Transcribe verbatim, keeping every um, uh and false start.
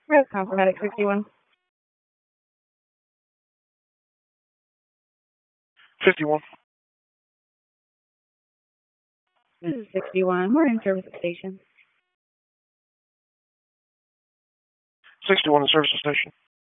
Res Confirmatic sixty-one. fifty-one. This is sixty-one. We're in service at station. sixty-one in service station.